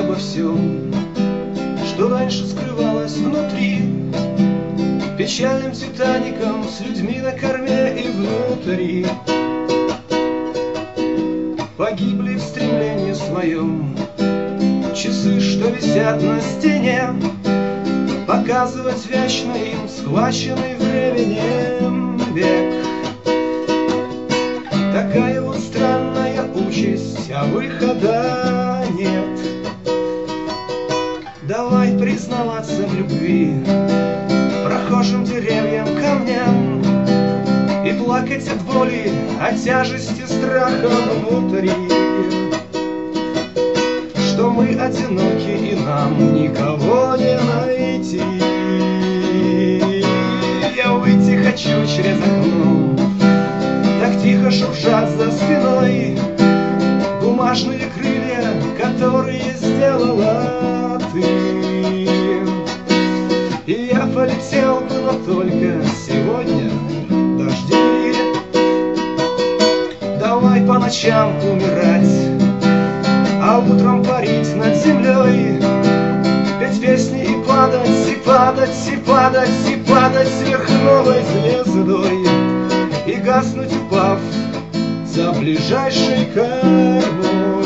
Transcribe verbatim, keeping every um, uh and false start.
обо всем, что раньше скрывалось внутри, печальным Титаником с людьми на корме и внутри. Погибли в стремлении своем часы, что висят на стене, показывать вечно им схваченный временем век. Такая вот странная участь, а выхода нет. Давай признаваться в любви прохожим деревьям, камням, и плакать от боли, от тяжести страха внутри, что мы одиноки и нам никого не найти. Я выйти хочу через окно, так тихо шуршат за спиной бумажные крылья, которые сделала ты. И я полетел бы, но только сегодня дожди. Давай по ночам умирать, а утром парить над землей, петь песни и падать, и падать, и падать, и падать сверхновой звездой, и гаснуть, упав за ближайшей кормой.